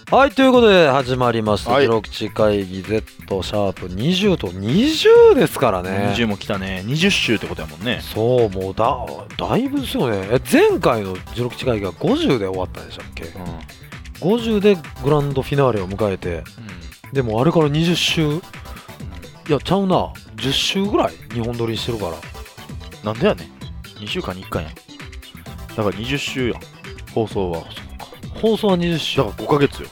はい、ということで始まりました、 はいジロ吉会議 Z シャープ20と20ですからね。 20も来たね。20週ってことやもんね。 そう、もうだいぶですよね。前回のジロ吉会議が50で終わったんでしたっけ。50でグランドフィナーレを迎えて、でもあれから20週、いやちゃうな、10週ぐらい日本撮りしてるから。 なんでやねん。2週間に1回やん。だから20週やん。放送は。 放送は20週。 だから5ヶ月よ。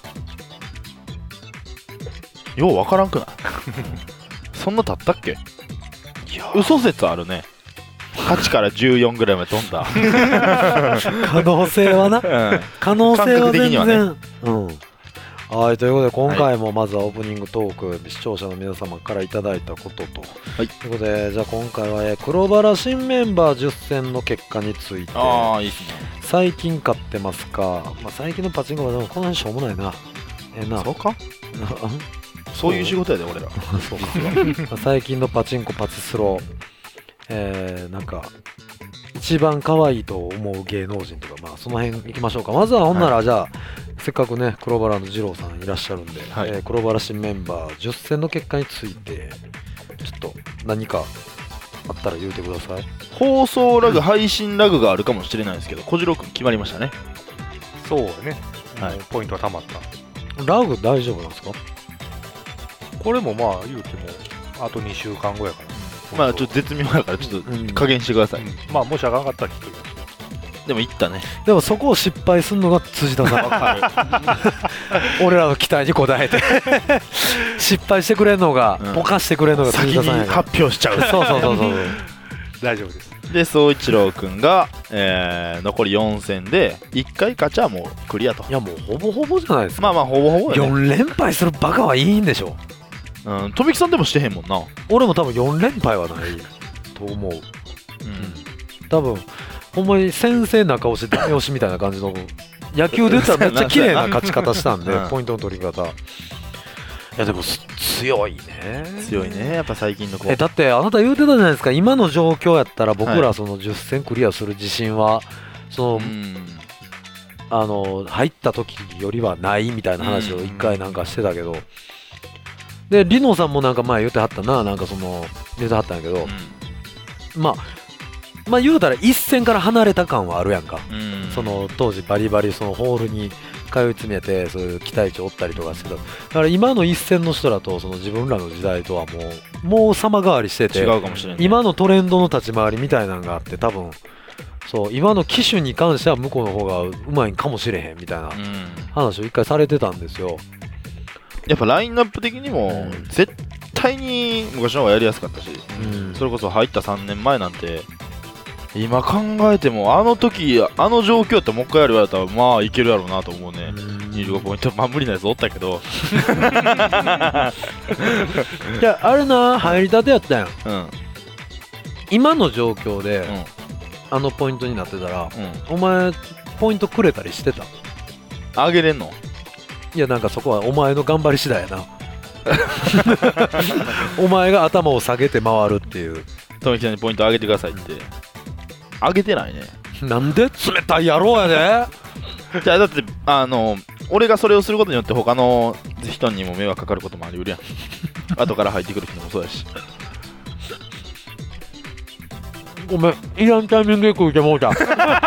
ようわからんくないそんな経ったっけ。 いや嘘説あるね。8から14ぐらいまで飛んだ。 可能性はな、可能性は全感覚的にはね然、はい、ということで今回もまずはオープニングトーク、視聴者の皆様からいただいたことと、 はい、 ということでじゃあ今回は黒バラ新メンバー10戦の結果について。 ああ、いいっすね。 最近買ってますか。まあ、最近のパチンコはでもこの辺しょうもないな。なそうか。そういう仕事やで俺ら。 そうか最近のパチンコパチスロ、なんか一番可愛いと思う芸能人とか、まあその辺行きましょうか。まずはほんならじゃあ、せっかくね黒バラの二郎さんいらっしゃるんで、黒バラ新メンバー10戦の結果についてちょっと何かあったら言うてください。 放送ラグ、配信ラグがあるかもしれないですけど、小次郎くん決まりましたね。 そうね、 はい、 ポイントはたまった。 ラグ大丈夫なんですか。 これもまあ言うてもあと2週間後やから、 まあちょっと絶妙やからちょっと加減してください。 まあもしあかんかったらきっと言いますよ。 でもいったね。 でもそこを失敗するのが辻田さん。俺らの期待に応えて失敗してくれるのが、ぼかしてくれるのが辻田さんやから。 先に発表しちゃう。 そう大丈夫です。 で宗一郎くんが、残り4戦で1回勝ちはもうクリアと。 いやもうほぼほぼじゃないですか。 まあまあほぼほぼやね。 4連敗するバカはいいんでしょ。 富木さんでもしてへんもんな。 俺も多分4連敗はないと思う。多分ほんまに先生中押しダメ押しみたいな感じの野球で言ったらめっちゃ綺麗な勝ち方したんでポイントの取り方。いやでも強いね。 強いねやっぱ最近の子。 だってあなた言うてたじゃないですか。今の状況やったら僕らその10戦クリアする自信はその入った時よりはないみたいな話を一回なんかしてたけど、でリノさんもなんか前言ってはったな、なんかその言ってはったんやけど、まあ言うたら一線から離れた感はあるやんか。その当時バリバリそのホールに通い詰めてそういう期待値を追ったりとかしてた。だから今の一線の人だとその自分らの時代とはもう様変わりしてて、 違うかもしれない。 今のトレンドの立ち回りみたいなのがあって、多分そう今の機種に関しては向こうの方がうまいんかもしれへんみたいな話を一回されてたんですよ。 やっぱラインナップ的にも絶対に昔の方がやりやすかったし、それこそ入った3年前なんて今考えてもあの時あの状況やったらもう一回やるやったらまあいけるやろうなと思うね。25ポイントまあ無理なやつおったけどいやあれな入りたてやったやん、今の状況で、あのポイントになってたら、お前ポイントくれたりしてた？ あげれんの？ いやなんかそこはお前の頑張り次第やなお前が頭を下げて回るっていう。 富木さんにポイント上げてくださいって上げてないね。 なんで冷たい野郎やでじゃあだって俺がそれをすることによって他の人にも迷惑かかることもありうるやん後から入ってくる人もそうやしごめんいらんタイミングで食うてもうた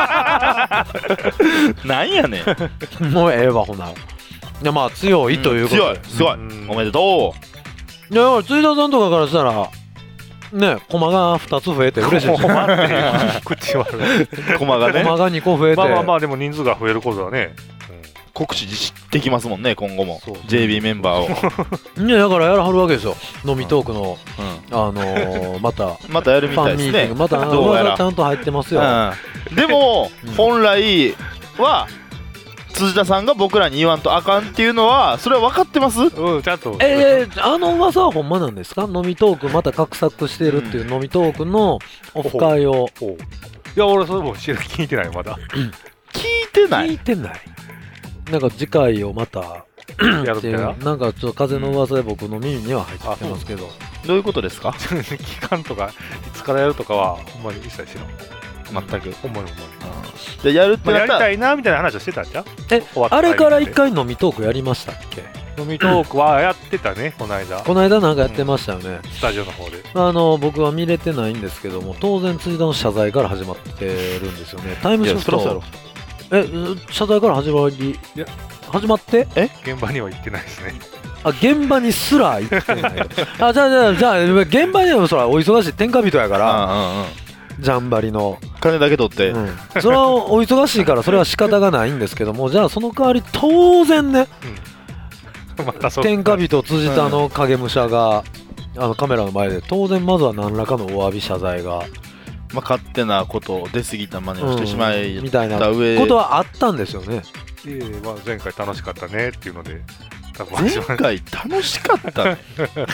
なんやねんもうええわほな。いやまあ強いということで、 強いすごいおめでとう。いや辻田さんとかからしたらね、駒が2つ増えて嬉しいですよ。 口悪い。 駒がね。 駒が2個増えて。 まあでも人数が増えることはね。 告知できますもんね今後も。JB メンバーを。ねだからやらはるわけですよ。飲みトークのまたやるみたいですね。 またちゃんと入ってますよ。 でも本来は。辻田さんが僕らに言わんとあかんっていうのはそれは分かってます？ ちゃんと。 あの噂はほんまなんですか？飲みトークまた画策してるっていう飲みトークのオフ会を。 いや俺それも聞いてないまだ。 聞いてない。 なんか次回をまたやるってな。 なんかちょっと風の噂で僕の耳には入ってますけど。 どういうことですか？ 期間とかいつからやるとかはほんまに一切知らん。 全く。 ほんまにでやるってなったら、 やりたいなみたいな話をしてたんじゃん。 あれから一回飲みトークやりましたっけ？ 飲みトークはやってたね、この間この間なんかやってましたよね、 スタジオの方で。 僕は見れてないんですけども、当然辻田の謝罪から始まってるんですよね。タイムシフト。 そろ謝罪から始まって現場には行ってないですね。 現場にすら行ってないじゃあ現場にはそらお忙しい天下人やからジャンバリの金だけ取って、 それはお忙しいからそれは仕方がないんですけども、じゃあその代わり当然ね、 また天下人辻田の影武者がカメラの前で当然まずは何らかのお詫び謝罪が、 勝手なこと出過ぎた真似をしてしまいみたいな上ことはあったんですよね。 前回楽しかったねっていうので、多分前回楽しかったね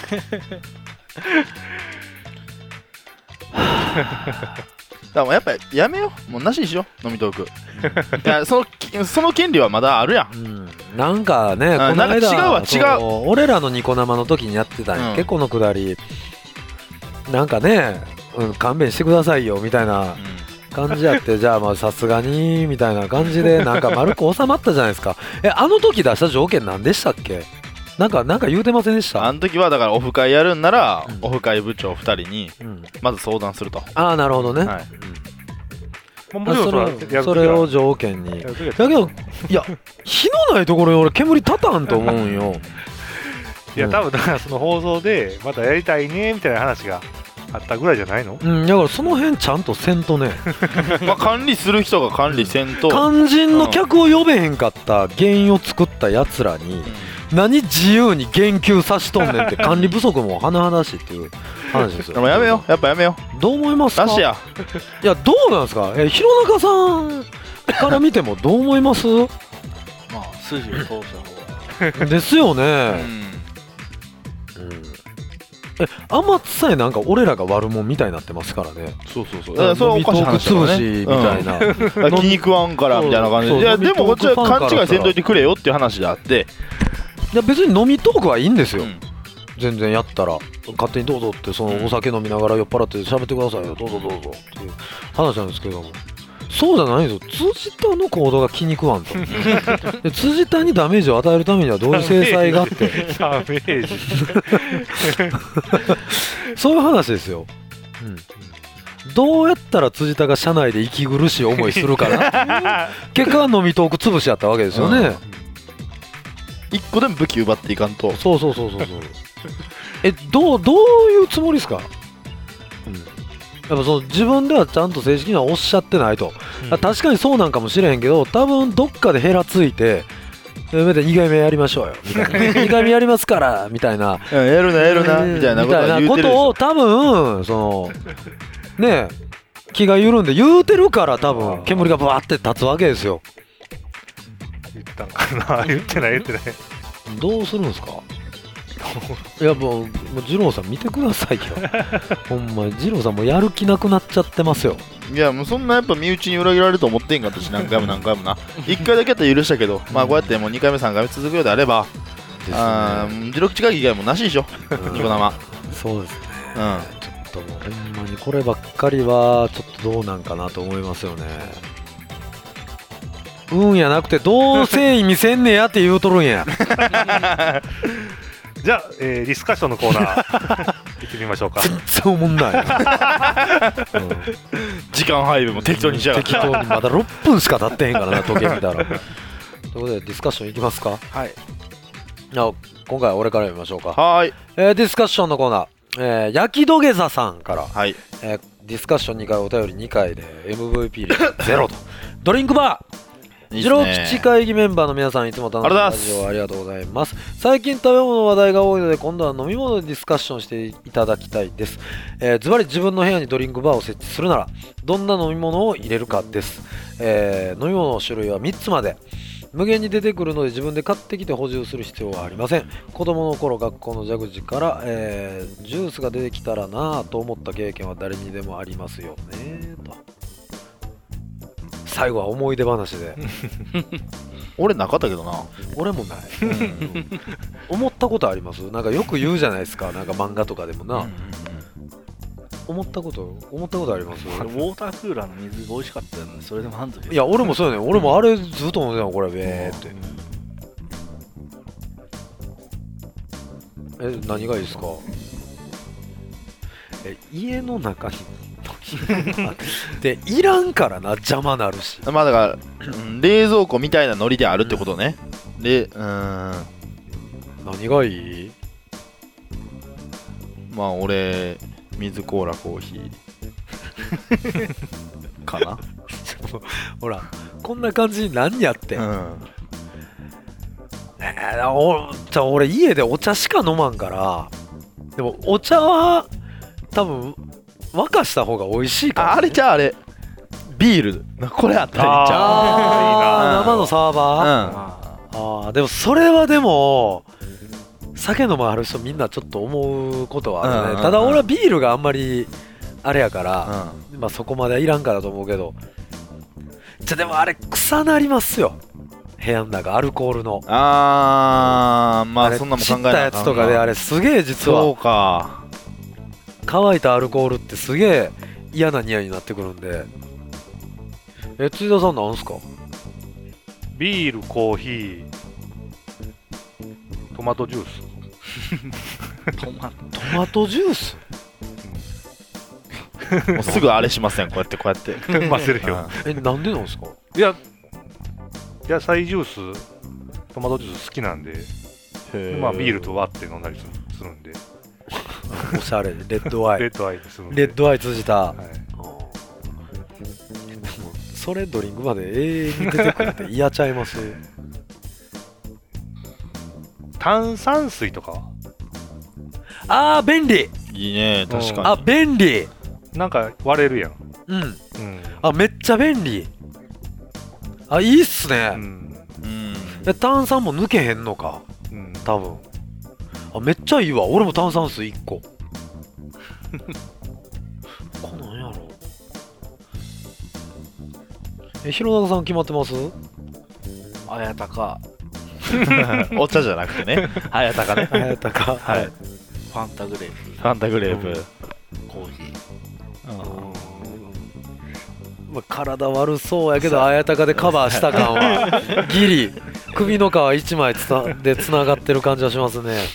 だからやっぱりやめよう、もうなしにしよう、飲みトークいやその権利はまだあるやん、 なんかね、この間なんか違う俺らのニコ生の時にやってたんや、結構のくだりなんかね、勘弁してくださいよみたいな感じやってじゃあまあさすがにみたいな感じでなんか丸く収まったじゃないですか。あの時出した条件何でしたっけ？なんか言うてませんでした？ あの時はだからオフ会やるんなら、オフ会部長2人にまず相談すると。 ああなるほどね、 はい、 それを条件に。だけどいや火のないところに俺煙立たんと思うんよいや多分だからその放送でまたやりたいねみたいな話があったぐらいじゃないの？ だからその辺ちゃんとせんとね管理する人が管理せんと、 肝心の客を呼べへんかった原因を作ったやつらに、何自由に言及さしとんねんって管理不足も甚だしいっていう話ですよ。 でもやめよう、やっぱやめよう。どう思いますか？ なしや。 いやどうなんですか？弘中さんから見てもどう思います？ 筋を通した方がですよね。天津さえなんか俺らが悪者みたいになってますからね。 そうそれはおかしい話だからね。 みたいな、 気に食わんからみたいな感じで、いやでもこっちは勘違いせんといてくれよっていう話であって、 いや別に飲みトークはいいんですよ、全然やったら勝手にどうぞって、そのお酒飲みながら酔っ払って喋ってくださいよ、どうぞどうぞっていう話なんですけども、そうじゃないんですよ。辻田の行動が気に食わんとで辻田にダメージを与えるためにはどういう制裁があってダメージそういう話ですよ、どうやったら辻田が社内で息苦しい思いするかな結果は飲みトーク潰しやったわけですよね、 一個でも武器奪っていかんと。 そうどういうつもりですか？やっぱその自分ではちゃんと正式にはおっしゃってないと、確かにそうなんかもしれへんけど、多分どっかでヘラついて2回目やりましょうよみたいな2回目やりますからみたいなやるなみたいなことは言うてるでしょ。 を多分そのね気が緩んで言うてるから、多分煙がバーって立つわけですよ。 言ったんかな？言ってないどうするんですか？いやもう二郎さん見てくださいよほんま二郎さんもうやる気なくなっちゃってますよ。 いやもうそんなやっぱ身内に裏切られると思ってんかったし、何回もな1回だけやったら許したけど、こうやってもう2回目3回目続くようであれば、16近い以外もなしでしょ、ニコ生。 そうですね、ちょっともうほんまにこればっかりはちょっとどうなんかなと思いますよね。やなくてどう誠意見せんねやって言うとるんやじゃあ、ディスカッションのコーナー行ってみましょうか。 全然おもんない、 時間配分も適当にしやがって。 適当にまだ6分しか経ってへんからな、時計見たらということでディスカッションいきますか。 はい。 今回は俺から読みましょうか。 はい。 ディスカッションのコーナー、焼き土下座さんから、 はい。 ディスカッション2回お便り2回で MVP 0とドリンクバー次郎吉会議メンバーの皆さん、いつも楽しいラジオありがとうございます。最近食べ物の話題が多いので、今度は飲み物でディスカッションしていただきたいです。ズバリ自分の部屋にドリンクバーを設置するならどんな飲み物を入れるかです。飲み物の種類は3つまで無限に出てくるので自分で買ってきて補充する必要はありません。子供の頃学校の蛇口から、ジュースが出てきたらなぁと思った経験は誰にでもありますよねと。最後は思い出話で俺なかったけどな。 俺もない、思ったことあります。なんかよく言うじゃないですか、なんか漫画とかでもな、 思ったことありますウォータークーラーの水が美味しかったのでそれで満足です。 いや俺もそうやねん。俺もあれずっと飲んでたのこれべーって。何がいいですか？家の中にでいらんからな、邪魔なるし。 まあだから、冷蔵庫みたいなノリであるってことね。で何がいい？ まあ俺水コーラコーヒーかな。 ほらこんな感じに何やってん、俺家でお茶しか飲まんから。でもお茶は多分沸かした方が美味しいから、ね、 あれじゃああれビールこれあったらいいんちゃう。生のサーバー、でもそれはでも酒飲まある人みんなちょっと思うことはあるね、ただ俺はビールがあんまりあれやから、まあそこまではいらんかだと思うけど、でもあれ臭なりますよ部屋の中、アルコールの。 まあそんなもん考えない。 散ったやつとかであれすげえ実は。 そうか。 乾いたアルコールってすげえ嫌な匂いになってくるんで。辻田さんなんすか？ ビール、コーヒー、トマトジュース。 トマトジュースもうすぐあれしません、こうやって混ぜるよ。 なんでなんですか？ いや野菜ジュース、トマトジュース好きなんで、まあビールと割って飲んだりするんで。 おしゃれでレッドアイ。 レッドアイでするんで。 レッドアイ辻田。 はい、 それドリンクまで永遠に出てくるって嫌ちゃいます？ 炭酸水とかは？ あー便利。 いいね、確かに。 あ便利。 なんか割れるやん。 うん。あめっちゃ便利。あいいっすね。炭酸も抜けへんのか。多分。あめっちゃいいわ。俺も炭酸水1個。こなんやろ。弘中さん決まってます？ あやたか。 お茶じゃなくてね。あやたかね。 あやたか。はい。 ファンタグレープ。 ファンタグレープ。 コーヒー。 まあ、体悪そうやけどあやたかでカバーした感はギリ首の皮1枚でつながってる感じはしますね。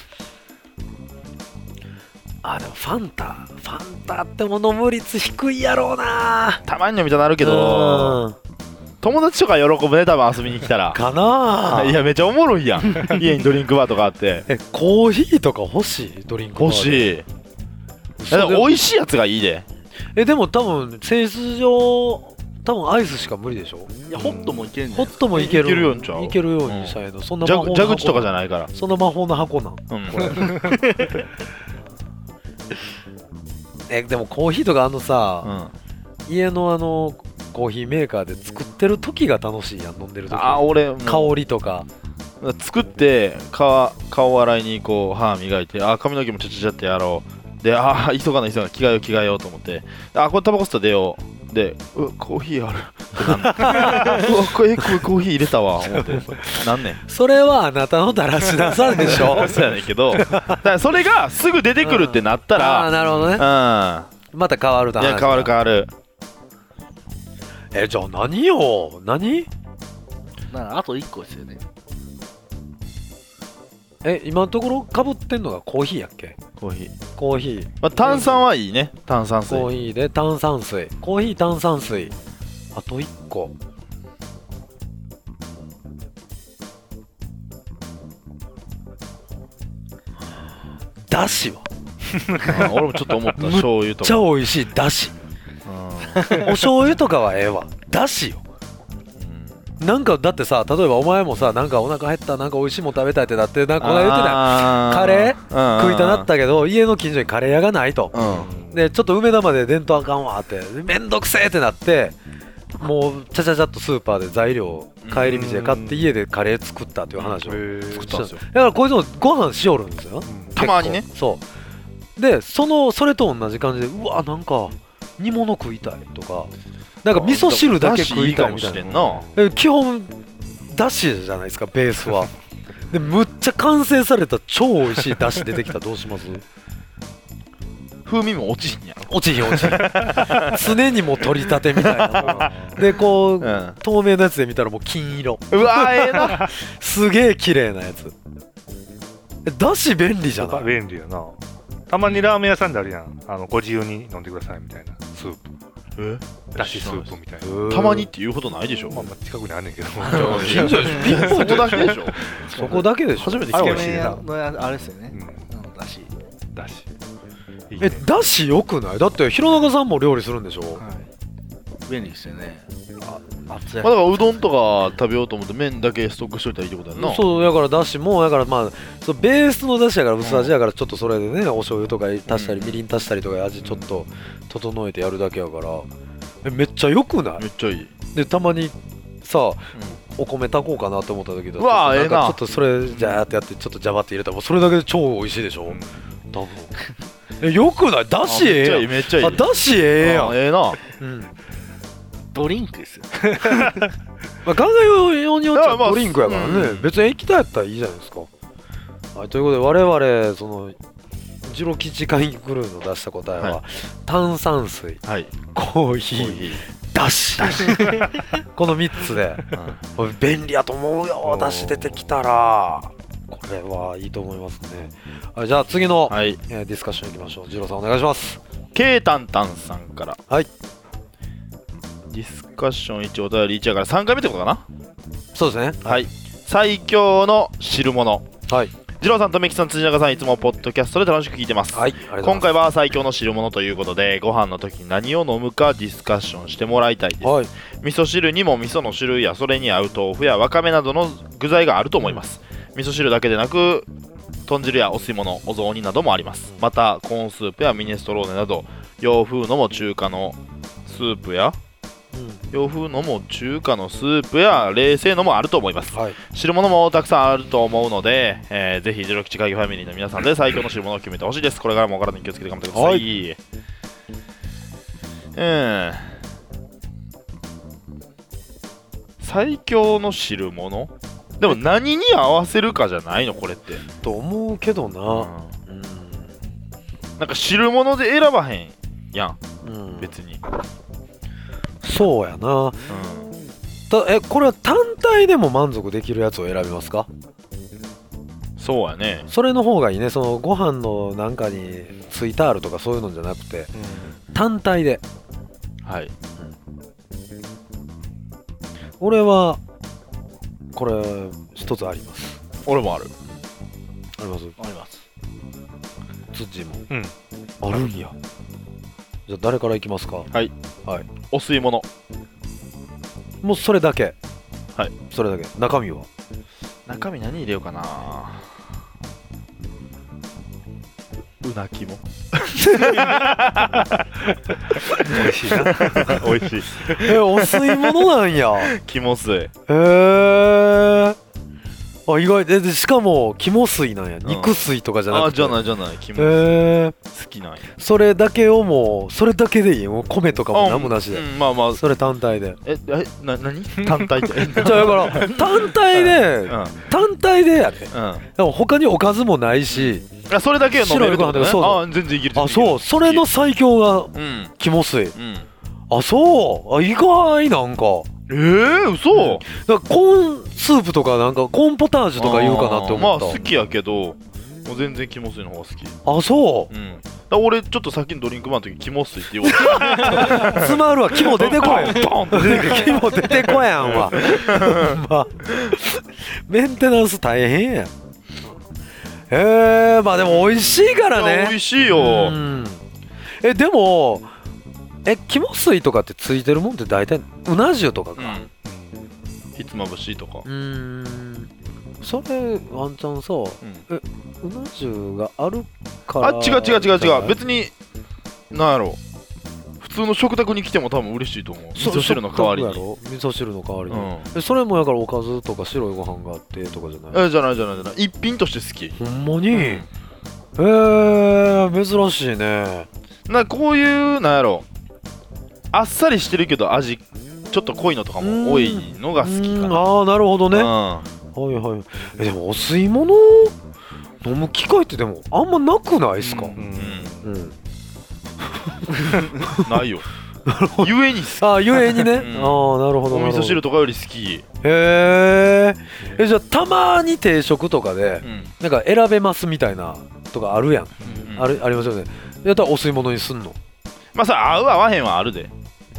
あでもファンタっても飲む率低いやろうな。 たまに飲みたなるけど、友達とか喜ぶね、多分遊びに来たら。 かな。 いやめっちゃおもろいやん。家にドリンクバーとかあって。 コーヒーとか欲しい？ドリンクバー欲しい。美味しいやつがいいで。 でも多分性質上多分アイスしか無理でしょ。 いやホットもいけるんじホットもいけるようにちゃう。 いけるようにしたいの。そんな蛇口とかじゃないから。 そんな魔法の箱なん。でもコーヒーとかさ、家のコーヒーメーカーで作ってる時が楽しいやん、飲んでる時。 俺香りとか作って顔洗いにこう歯磨いて、髪の毛もちゃちゃってやろうで、急がない着替えようと思って、これタバコ吸ったら出ようで、コーヒーあるこれコーヒー入れたわ思ってなんねん。 それはあなたのだらしなさでしょ。 そうやねんけど、だからそれがすぐ出てくるってなったら、 なるほどね。また変わるだ。 いや変わる。 じゃあ何よ何？ だからあと1個ですよね。 今のところかぶってんのがコーヒーやっけ？コーヒー、 まあ、炭酸はいいね。炭酸水。 コーヒーで炭酸水、コーヒー炭酸水、あと1個。だしは俺もちょっと思った。醤油とかめっちゃ美味しいだし。お醤油とかはええわ。だしよ。なんかだってさ、例えばお前もさ、なんかお腹減った、なんか美味しいもん食べたいってなって、なんかこの間言ってたカレー食いたなったけど、家の近所にカレー屋がないと、でちょっと梅田まで出んとあかんわってめんどくせえってなって、もうちゃちゃちゃっとスーパーで材料帰り道で買って家でカレー作ったという話を作ったんですよ。だからこいつもご飯しおるんですよ、 たまにね。 そうでそれと同じ感じで、うわなんか煮物食いたいとか、なんか味噌汁だけ食いたいみたいな。基本だしじゃないですかベースは。でむっちゃ完成された超美味しいだし出てきたらどうします？ 風味も落ちひんやろ。 落ちひん落ちひん常にもう取り立てみたいなでこう、透明なやつで見たらもう金色。 うわーええなすげえ綺麗なやつ。だし便利じゃない？ 便利やな。たまにラーメン屋さんであるやん、ご自由に飲んでくださいみたいなスープ、だしスープみたいな。 たまにって言うほどないでしょ。 まあ近くにあんねんけど近所でしょ。ピンポイントだけでしょ。 そこだけでしょ。 初めてつけ聞きまし麺屋のあれですよね、だし。 だしいいね。 だしよくない？だって弘中さんも料理するんでしょ？ 便利ですよね。熱た。まあだからうどんとか食べようと思って麺だけストックしといたらいいってことやんな。 そうだからだしもだからまあそうベースのだしやから薄味やからちょっとそれでねお醤油とか足したりみりん足したりとか味ちょっと整えてやるだけやからめっちゃよくない？ めっちゃいい。 でたまにさお米炊こうかなと思った時だうわええなちょっとそれじゃーってやってちょっとジャバって入れたらもうそれだけで超美味しいでしょ。多分よくない？だしええやん。 めっちゃいい。 だしええやん。 ええな。 ドリンクですよ。 まあ考えようによっちゃまあドリンクやからね、別に液体やったらいいじゃないですか。はい、ということで我々そのジロ吉会議クルーの出した答えは、炭酸水、コーヒー、だしこの3つで、便利やと思うよ。だし出てきたらこれはいいと思いますね。はい、じゃあ次の、ディスカッションいきましょう。ジローさんお願いします。 ケイタンタンさんから。 はい。 ディスカッション1お便り1やから3回目ってことかな。 そうですね。 はい。最強の汁物。 はい。 ジローさんとメキさん、辻中さん、いつもポッドキャストで楽しく聞いてます。 はい。 今回は最強の汁物ということで、ご飯の時に何を飲むかディスカッションしてもらいたいです。 はい。 味噌汁にも味噌の種類やそれに合う豆腐やわかめなどの具材があると思います。味噌汁だけでなく豚汁やお吸い物、お雑煮などもあります。またコーンスープやミネストローネなど洋風のも中華のスープや洋風のも中華のスープや冷製のもあると思います。汁物もたくさんあると思うので、ぜひジロ吉会議ファミリーの皆さんで最強の汁物を決めてほしいです。これからもお体に気をつけて頑張ってください。最強の汁物でも何に合わせるかじゃないのこれってと思うけどな。 なんか汁物で選ばへんやん、別に。 そうやな。これは単体でも満足できるやつを選びますか？ そうやね。 それの方がいいね。そのご飯のなんかについてあるとかそういうのじゃなくて、単体で。 はい。 俺はこれ一つあります。 俺もある。 あります。 あります。 ツッチーも。あるんや。じゃあ誰からいきますか？ はい。 はい。 お吸い物。 もうそれだけ。 はい。 それだけ。中身は？ 中身何入れようかな。うなぎも。 美味しいな。 美味しい。 お吸い物なんや。 肝水。 あ、意外でしかも肝水なんや。肉水とかじゃなくて。 じゃない肝水。好きなんや。 それだけをもうそれだけでいい。もう米とかも何もなしで。 まあまあそれ単体で。 何？単体で。 じゃあだから単体で単体でやで。でも他におかずもないし。 それだけ飲めるってことね。全然いける。 あ、そう。それの最強が肝水。あ、そう。意外なんか。 嘘。 だからコーンスープとかなんかコーンポタージュとか言うかなって思った。 まあ好きやけど、もう全然肝水の方が好き。 あ、そう。 俺ちょっとさっきのドリンクバーの時肝水って言おうと詰まるわ。肝出てこい。ドンって出てくる。肝出てこやんわ。メンテナンス大変やん。まあでも美味しいからね。 美味しいよ。 でも肝水とかってついてるもんって大体うな重とかか。 ひつまぶしとか。 それワンチャンさ、うな重があるから。 違う。別になんやろ。普通の食卓に来ても多分嬉しいと思う。味噌汁の代わりに。 味噌汁の代わりに。それもやからおかずとか白いご飯があってとかじゃない？ じゃない一品として好き。 ほんまに？珍しいね。 こういうなんやろ。あっさりしてるけど味ちょっと濃いのとかも多いのが好きかな。 ああ、なるほどね。はいはい。でもお吸い物飲む機会ってでもあんまなくないっすか？ ないよゆえにゆえにね、なるほど。 お味噌汁とかより好き。 へえ。じゃあたまに定食とかで、なんか選べますみたいなとかあるやん、ありますよね。やったらお吸い物にすんの？ まあさ、合う合わへんはあるで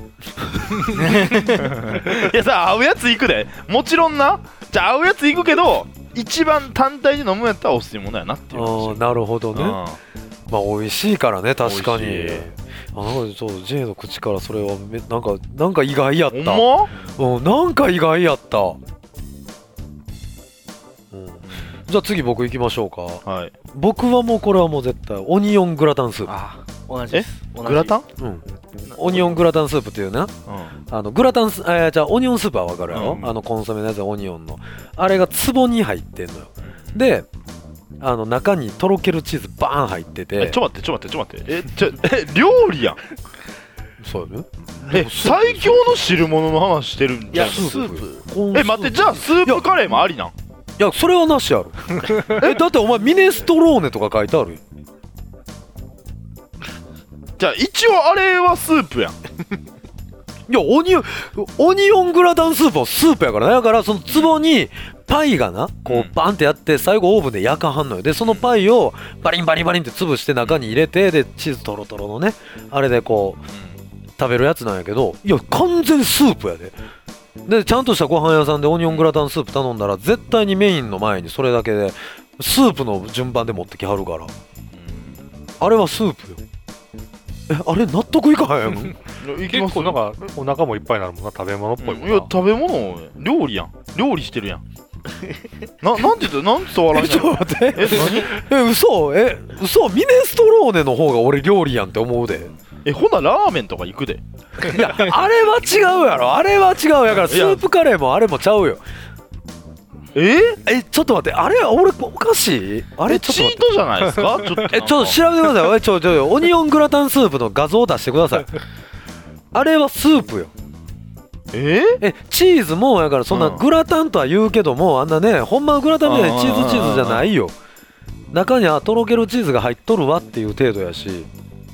いやさ、合うやつ行くでもちろんな。じゃあ合うやつ行くけど一番単体で飲むやったらお吸い物やなっていう話。 なるほどね。まあ美味しいからね、確かに。なんかそう、J の口からそれはなんか意外やった。なんか意外やった。じゃあ次僕行きましょうか。 はい。 僕はもうこれはもう絶対オニオングラタンスープ。 同じです。 グラタン？ オニオングラタンスープっていうね、グラタンじゃあオニオンスープは分かるやろ、コンソメのやつはオニオンのあれが壺に入ってんのよ。で中にとろけるチーズバーン入ってて。 ちょ待って料理やん。 そうよね。 最強の汁物の話してるんじゃん。 スープ。 待って、じゃあスープカレーもありなん？ いやそれはなしやろだってお前ミネストローネとか書いてあるよ。 じゃあ一応あれはスープやん。 いやオニオングラタンスープはスープやからね。だからその壺にパイがなこうバンってやって最後オーブンで焼かはんのよ。でそのパイをバリンバリンバリンって潰して中に入れて、でチーズトロトロのねあれでこう食べるやつなんやけど、いや完全スープやで。でちゃんとしたご飯屋さんでオニオングラタンスープ頼んだら絶対にメインの前にそれだけでスープの順番で持ってきはるから、あれはスープよ。あれ納得いかへん結構なんかお腹もいっぱいになるもんな。食べ物っぽいもんな。 いや食べ物料理やん。料理してるやんなんて言ったなんて笑いなの？ ちょっと待って、嘘ミネストローネの方が俺料理やんって思うで。 ほなラーメンとか行くで。 いやあれは違うやろ。あれは違うやからスープカレーもあれもちゃうよ。ちょっと待って、あれ俺おかしい？あれちょっと待って、 チートじゃないですか？ちょっと調べてください。ちょオニオングラタンスープの画像を出してくださいあれはスープよ。チーズもやからそんなグラタンとは言うけども、あんなねほんまグラタンみたいにチーズじゃないよ。中にはとろけるチーズが入っとるわっていう程度やし。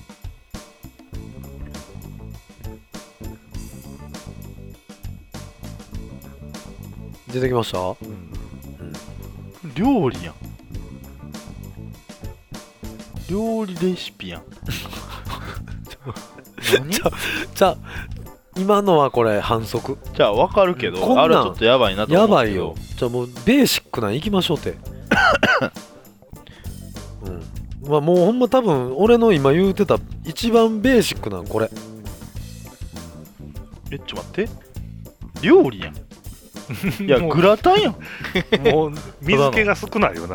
出てきました？ 料理やん。料理レシピやんじゃあ今のはこれ反則。 じゃあ分かるけど、あれちょっとやばいなと思うけど。 やばいよ。じゃあもうベーシックなんいきましょうってまあもうほんま多分俺の今言うてた一番ベーシックなんこれ。 ちょっと待って、料理やん。いやグラタンやん。 もう水気が少ないよな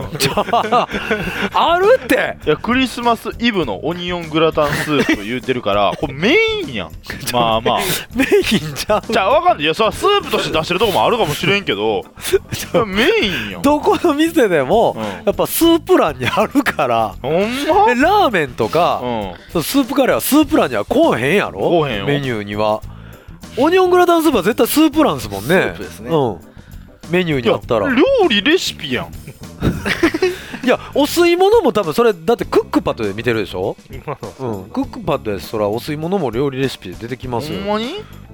あるって。 いやクリスマスイブのオニオングラタンスープ言うてるからこれメインやん。まあまあメインじゃん。 じゃあ分かんない。いやそれはスープとして出してるとこもあるかもしれんけどメインやん。 どこの店でもやっぱスープ欄にあるから。 ほんま？ ラーメンとか、スープカレーはスープ欄にはこうへんやろ。 こうへんよメニューには。オニオングラタンスープは絶対スープなんですもんね。 スープですね。 メニューにあったら。 料理レシピやん。 いやお吸い物も多分それだってクックパッドで見てるでしょ。クックパッドでそらお吸い物も料理レシピで出てきますよ。 ほんまに？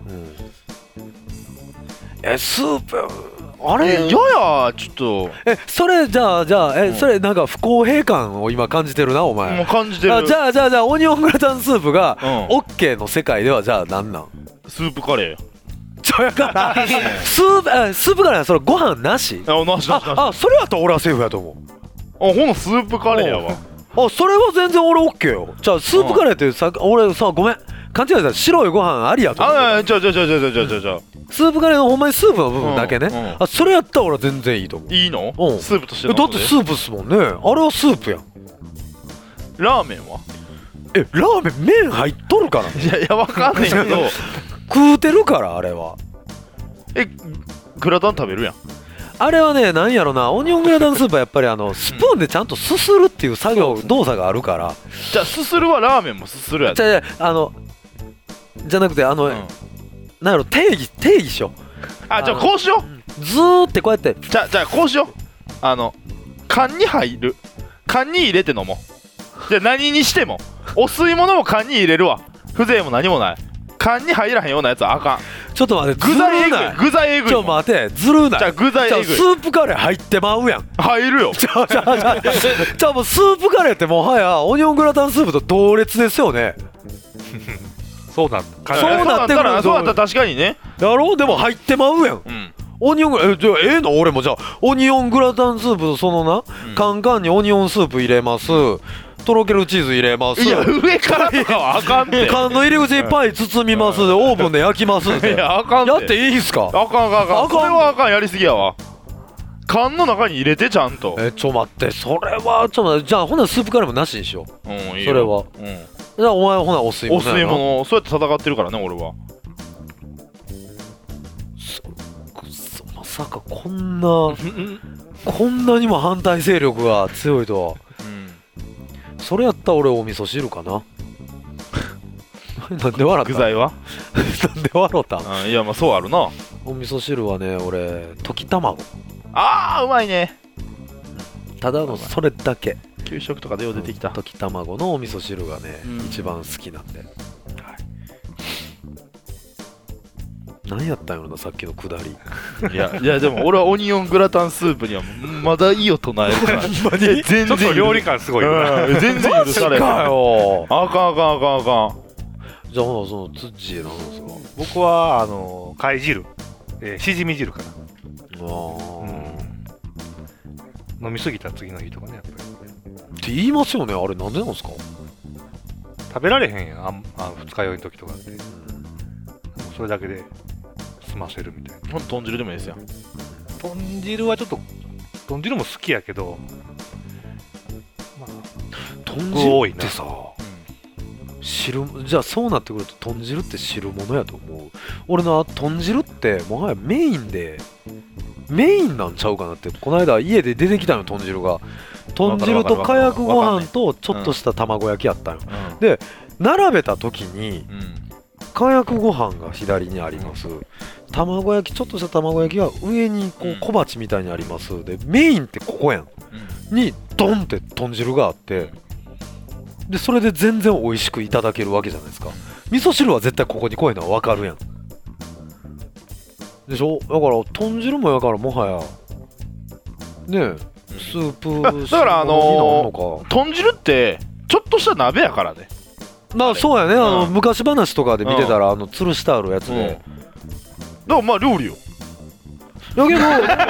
スープあれややちょっとそれじゃあそれなんか不公平感を今感じてるなお前。 もう感じてる。 じゃあオニオングラタンスープがオッケーの世界ではじゃあなんなん？ スープカレーやからスープカレーはそれご飯なし？ なし。 それやったら俺はセーフやと思う。 ほなスープカレーやわ。 それは全然俺オッケーよ。じゃあスープカレーって俺さごめん勘違いした。白いご飯ありやと思う。 じゃあスープカレーのほんまにスープの部分だけね。それやったら俺は全然いいと思う。 いいの？スープとしてだってスープっすもんね。あれはスープやん。 ラーメンは？ ラーメン麺入っとるからね。 いや分かんないけど食うてるからあれは。 グラタン食べるやん。 あれはね、なんやろな、オニオングラタンスープはやっぱりスプーンでちゃんとすするっていう動作があるから。 じゃあすするはラーメンもすするやつ。 じゃなくてなんやろ、定義しよう。 じゃあこうしよう。ずーってこうやって。 じゃあこうしよう。缶に入る。缶に入れて飲もう。じゃあ何にしてもお吸い物も缶に入れるわ。風情も何もない。缶に入らへんようなやつはあかん。 ちょっと待って、 具材えぐい。具材えぐい。 ちょ待て、ずるない。 じゃあ具材えぐい。 スープカレー入ってまうやん。 入るよ。 じゃあもうスープカレーってもはやオニオングラタンスープと同列ですよね。 そうなったら確かにね。 やろう。でも入ってまうやん。オニオングラじゃあの俺もじゃあオニオングラタンスープとそのな、カンカンにオニオンスープ入れます。とろけるチーズ入れます。 いや上からとかはあかんって。 缶の入り口にパイ包みます。でオーブンで焼きますって。 いやあかんって。 やっていいんすか。 あかん。それはあかん。やりすぎやわ。缶の中に入れてちゃんと。 ちょ待って、それはちょ待って、じゃあほなスープカレーもなしにしよう。 いいそれは。じゃあお前ほなお吸い物。 お吸い物。そうやって戦ってるからね俺は。 まさかこんなにも反対勢力が強いとは。それやったら俺お味噌汁かな。なんで笑った。 具材はなんで笑った。 いやまあそうあるな。 お味噌汁はね、俺溶き卵。 うまいね。 ただのそれだけ。 給食とかでよう出てきた溶き卵のお味噌汁がね、一番好きなんで。何やったんやろな、さっきのくだり。 いやでも俺はオニオングラタンスープにはまだ異を唱えるから。全然ちょっと料理感すごいよな。全然許されへん。あかん。 じゃあほなそのツッジーなんですか。 僕は貝汁、しじみ汁かな。飲みすぎた次の日とかね、やっぱりって言いますよね。あれなんでなんですか。 食べられへんやん、二日酔いの時とかって。それだけで済ませるみたいな。 豚汁でもいいですよ。 豚汁はちょっと、豚汁も好きやけど、まあ豚汁ってさ、汁、じゃあそうなってくると豚汁って汁物やと思う。俺な、豚汁ってもはやメインなんちゃうかなって。この間家で出てきたの、豚汁が。豚汁とかやくご飯とちょっとした卵焼きやったの。で並べた時に、かやくご飯が左にあります。卵焼き、ちょっとした卵焼きが上にこう小鉢みたいにあります。でメインってここやん、にドンって豚汁があって、でそれで全然美味しくいただけるわけじゃないですか。味噌汁は絶対ここに来いのは分かるやんでしょ。だから豚汁もやからもはやねえスープだから豚汁ってちょっとした鍋やからね。 そうやね。昔話とかで見てたら吊るしてあるやつで、 だからまあ料理よ。 やけど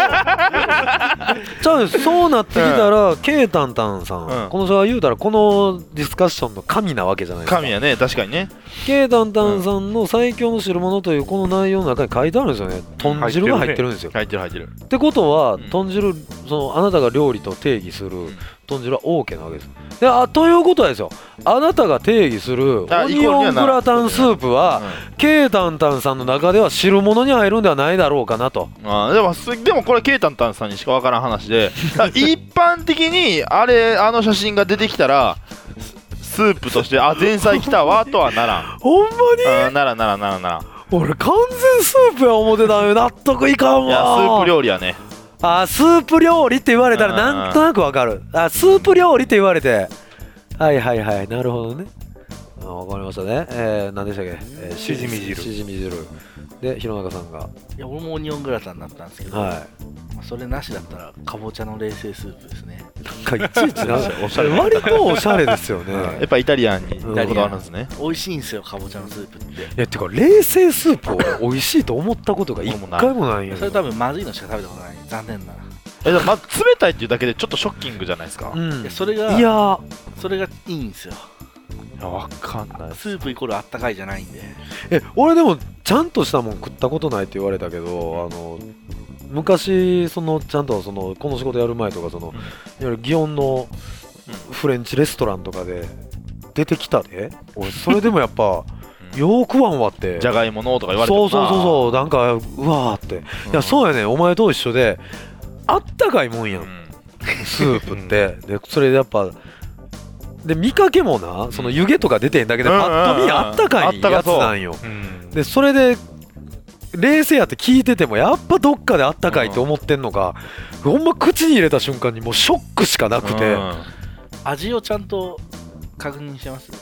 じゃあそうなってきたら、ケイタンタンさん、この人が言うたらこのディスカッションの神なわけじゃないですか。 神やね、確かにね。 ケイタンタンさんの最強の汁物というこの内容の中に書いてあるんですよね。豚汁が入ってるんですよ。 入ってる。 ってことは豚汁、あなたが料理と定義する豚汁は OK なわけです。でということはですよ、あなたが定義するオニオングラタンスープは、ケイタンタンさんの中では汁物に入るんではないだろうかなと。 でもこれケイタンタンさんにしかわからん話で一般的にあの写真が出てきたらスープとして前菜来たわとはならん。 ほんまにならん。 俺完全スープや思ってたのよ。納得いかんわ。 いやスープ料理やね。 スープ料理って言われたらなんとなくわかる。スープ料理って言われて、はいなるほどね。わかりましたね。何でしたっけ。 しじみ汁で弘中さんが。 いや俺もオニオングラタンだったんですけど、それなしだったらかぼちゃの冷製スープですね。 なんかいちいちおしゃれ、割とおしゃれですよね。 やっぱイタリアンにこだわるんですね。 美味しいんですよ、かぼちゃのスープって。 てか冷製スープを美味しいと思ったことが一回もないんや。 それ多分まずいのしか食べたことない。残念な。 冷たいっていうだけでちょっとショッキングじゃないですか。 それがいいんですよ。 わかんない。 スープイコールあったかいじゃないんで。 俺でもちゃんとしたもん食ったことないって言われたけど、昔ちゃんとこの仕事やる前とかいわゆる祇園のフレンチレストランとかで出てきたで、俺それでもやっぱよー食わんわって。 じゃがいものとか言われてもそうなんかうわーって、いやそうやね、お前と一緒であったかいもんやん、スープってでそれでやっぱで見かけもな、湯気とか出てんだけでパッと見あったかいやつなんよ。でそれで冷静やって聞いててもやっぱどっかであったかいって思ってんのか、ほんま口に入れた瞬間にもうショックしかなくて。 味をちゃんと確認してます。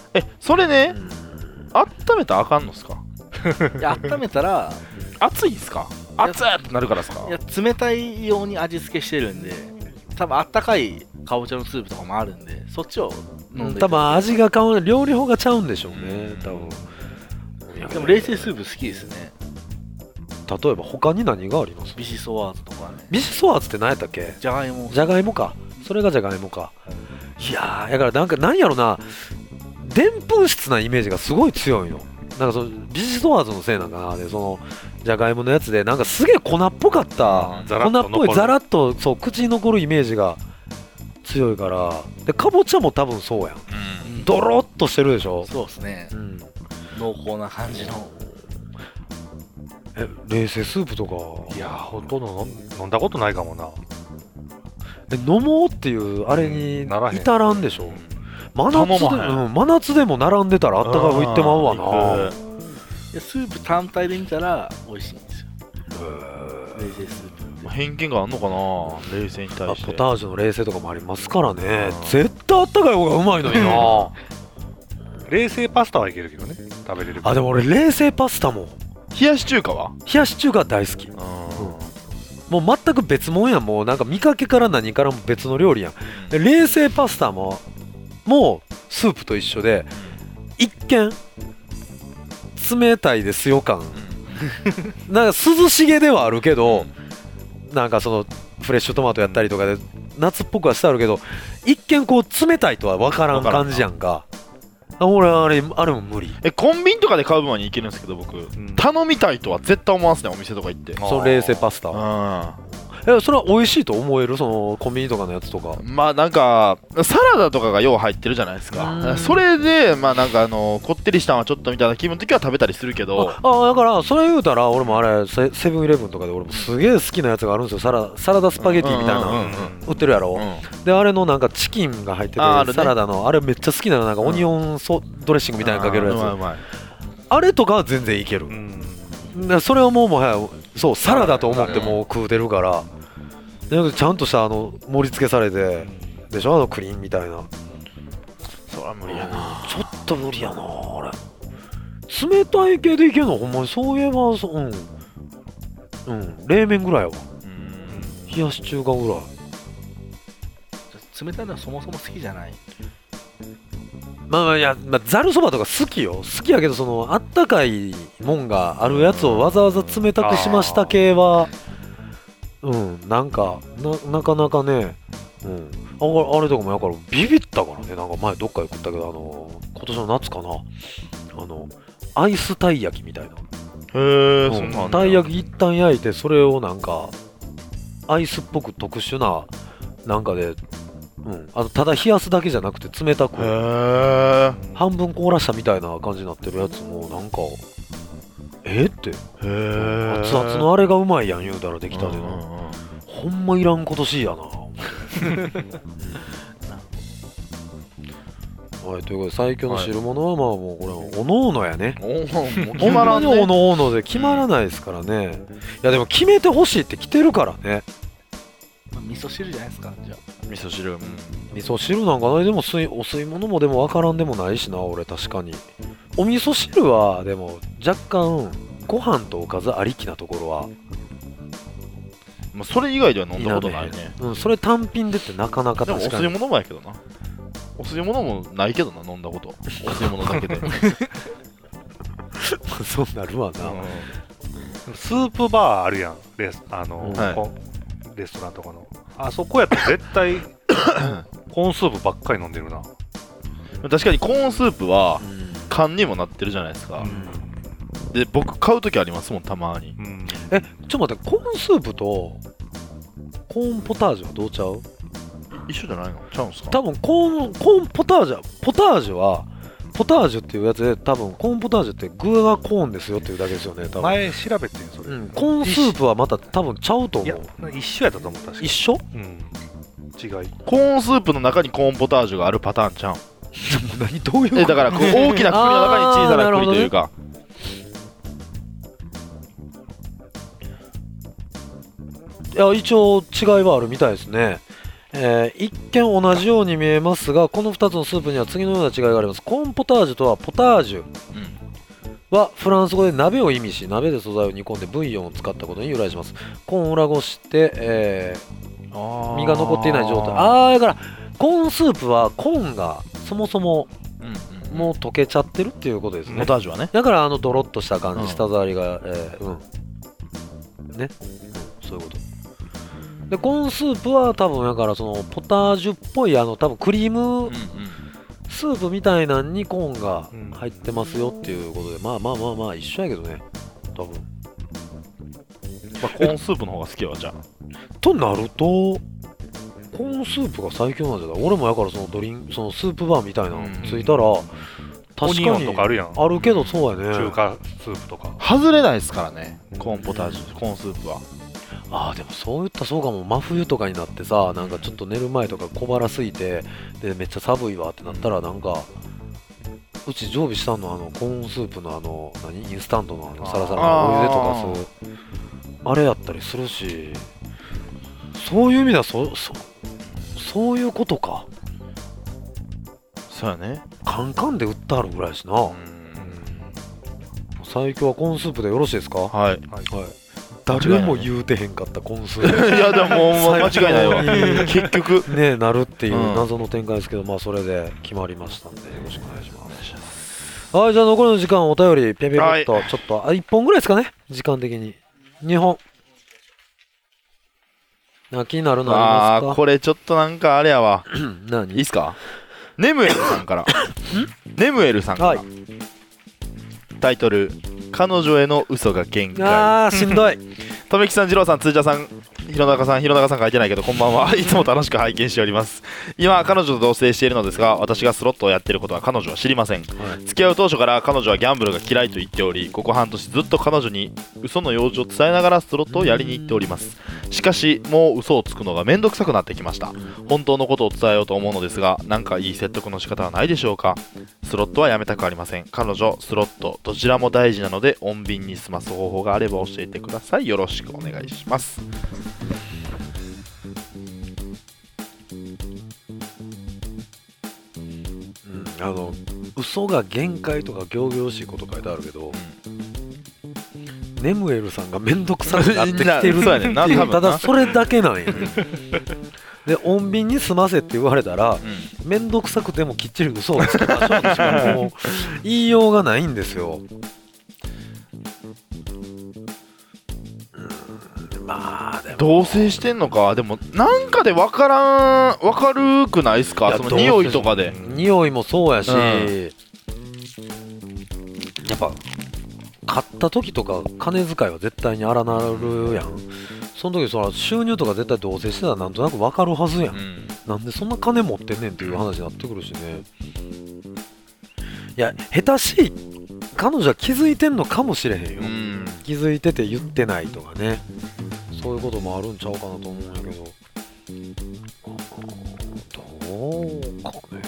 それね、温めたらあかんのっすか？ いや温めたら熱いんすか？熱いってなるからっすか？ いや冷たいように味付けしてるんで、多分あったかいかぼちゃのスープとかもあるんで、そっちを飲んで多分味が変わる、料理法がちゃうんでしょうね、多分。 でも冷製スープ好きですね。 例えば他に何があります？ ビシソワーズとかね。 ビシソワーズって何やったっけ？ じゃがいも。 じゃがいもか。それがじゃがいもか。いやー、だからなんやろな、でんぷん質なイメージがすごい強いの。なんかそのビシソワーズのせいなんかな。でそのじゃがいものやつでなんかすげえ粉っぽかった、粉っぽいザラッとそう口に残るイメージが強いから。でかぼちゃも多分そうやん、ドロッとしてるでしょ。 そうですね、濃厚な感じの。 冷製スープとかいやほとんど飲んだことないかもな。 飲もうっていうあれにならへん至らんでしょ。真夏でも並んでたらあったかい行ってまうわな。 スープ単体で見たら美味しいんですよ、冷製スープ。 偏見があんのかな、冷製に対して。 ポタージュの冷製とかもありますからね。絶対あったかい方がうまいのにな。 冷製パスタはいけるけどね、食べれる。 あ、でも俺冷製パスタも。 冷やし中華は？ 冷やし中華大好き。もう全く別物やん。もうなんか見かけから何からも別の料理やん。で冷製パスタもスープと一緒で、一見冷たいですよ感、なんか涼しげではあるけど、なんかそのフレッシュトマトやったりとかで夏っぽくはしてあるけど、一見こう冷たいとは分からん感じやんか。俺あれも無理。 コンビニとかで買う分にいけるんですけど、僕、頼みたいとは絶対思わんすね、お店とか行って。 その冷製パスタ、それは美味しいと思える？そのコンビニとかのやつとか。 まあなんかサラダとかがよう入ってるじゃないですか。それでまあなんかこってりしたんはちょっとみたいな気分の時は食べたりするけど。 だからそれ言うたら俺もあれセブンイレブンとかで俺もすげえ好きなやつがあるんですよ。サラダスパゲティみたいな売ってるやろ。であれのなんかチキンが入ってるサラダのあれめっちゃ好きなの。なんかオニオンドレッシングみたいなのかけるやつ。あれとかは全然いける。それをもはやそうサラダと思ってもう食うてるから。ちゃんとした盛り付けされてでしょ、クリーンみたいな。 そら無理やな。 ちょっと無理やなあれ。冷たい系でいけるのほんまに。そういえば冷麺ぐらいは。冷やし中華ぐらい。 冷たいのはそもそも好きじゃない。 ざるそばとか好きよ。好きやけど、そのあったかいもんがあるやつをわざわざ冷たくしました系はなんかなかなかね、あれとかもやからビビったからね。なんか前どっかで食ったけど、今年の夏かな、アイスたい焼きみたいな。 そんなんたい焼き一旦焼いて、それをなんかアイスっぽく特殊ななんかで、ただ冷やすだけじゃなくて冷たく半分凍らしたみたいな感じになってるやつもなんかって熱々のあれがうまいやん言うたらできたでな。ほんまいらんことしいやな。はい、ということで最強の汁物はまあもうこれはおのおのやね。 決まらんね。 おのおので決まらないですからね。いやでも決めてほしいって来てるからね。 味噌汁じゃないですか。じゃあ味噌汁、 味噌汁なんかな。でもお吸い物もでも分からんでもないしな。俺確かにお味噌汁はでも若干ご飯とおかずありきなところは、 それ以外では飲んだことないね。 それ単品でってなかなか確かに。 でもお吸い物もやけどな。お吸い物もないけどな、飲んだこと。お吸い物だけで。 そうなるわな。 スープバーあるやん、レストランとかの。あそこやったら絶対コーンスープばっかり飲んでるな。 確かにコーンスープは缶にもなってるじゃないですか。で僕買うときありますもん、たまに。 ちょっと待って、コーンスープとコーンポタージュはどうちゃう？ 一緒じゃないの？ちゃうんすか？ 多分コーンポタージュはポタージュっていうやつで、多分コーンポタージュって具がコーンですよっていうだけですよね。多分前調べてんそれ、 コーンスープはまた多分ちゃうと思う。 いや一緒やったと思う。確か一緒？ 違い。 コーンスープの中にコーンポタージュがあるパターンちゃうん？ 何どういうこと？ だからこう大きな栗の中に小さな栗というか。 いや一応違いはあるみたいですね。 一見同じように見えますが、この2つのスープには次のような違いがあります。コーンポタージュとは、ポタージュはフランス語で鍋を意味し、鍋で素材を煮込んでブイヨンを使ったことに由来します。コーンを裏ごして、身が残っていない状態。だからコーンスープはコーンがそもそももう溶けちゃってるっていうことですね。 ポタージュはね。 だからドロッとした感じ、舌触りが、ね、そういうことで、コーンスープは多分だからそのポタージュっぽい多分クリームスープみたいなんにコーンが入ってますよっていうことで、まあ一緒やけどね、多分。 コーンスープの方が好きはじゃあ。 となるとコーンスープが最強なんじゃない？俺もやからそのそのスープバーみたいなのついたら、確かにとかあるやん。 あるけど、そうやね。 中華スープとか外れないですからね、コーンポタージュ、コーンスープは。 でもそういったそうかも。真冬とかになってさ、なんかちょっと寝る前とか小腹すいて、でめっちゃ寒いわってなったら、なんかうち常備したのコーンスープのインスタントのサラサラのお湯で溶かすあれやったりするし、そういう意味ではそういうことか。 そうやね。 カンカンで売ってあるぐらいやしな。最強はコーンスープでよろしいですか？ はい。 誰も言うてへんかったコーンスープ。 いやでももう間違いないわ。結局ねなるっていう謎の展開ですけど、それで決まりましたんで、よろしくお願いします。はい、じゃあ残りの時間お便りペペペッとちょっと1本ぐらいですかね、時間的に。2本。気になるのありますか？ これちょっとなんかあれやわ。 何？ いいっすか？ネムエルさんから。ネムエルさんから。タイトル、彼女への嘘が限界。 しんどい。 とめきさん、二郎さん、つーちゃさん、弘中さん書いてないけど、こんばんは。いつも楽しく拝見しております。今、彼女と同棲しているのですが、私がスロットをやっていることは彼女は知りません。付き合う当初から彼女はギャンブルが嫌いと言っており、ここ半年ずっと彼女に嘘の用事を伝えながらスロットをやりに行っております。しかし、もう嘘をつくのがめんどくさくなってきました。本当のことを伝えようと思うのですが、なんかいい説得の仕方はないでしょうか。スロットはやめたくありません。彼女、スロット、どちらも大事なので、穏便に済ます方法があれば教えてください。よろしくお願いします。 嘘が限界とか仰々しいこと書いてあるけど、ネムエルさんがめんどくさくなってきてるっていうただそれだけなんやね。で穏便に済ませって言われたら、めんどくさくてもきっちり嘘をつきましょうとしかもう言いようがないんですよ。 同棲してんのか。でもなんかで分かるくないですか？その匂いとかで。 匂いもそうやし、やっぱ買った時とか金遣いは絶対に荒なるやん。その時収入とか絶対同棲してたらなんとなく分かるはずやん、なんでそんな金持ってんねんっていう話になってくるしね。いや下手しい彼女は気づいてんのかもしれへんよ、気づいてて言ってないとかね、そういうこともあるんちゃうかなと思うんやけど、どうかね。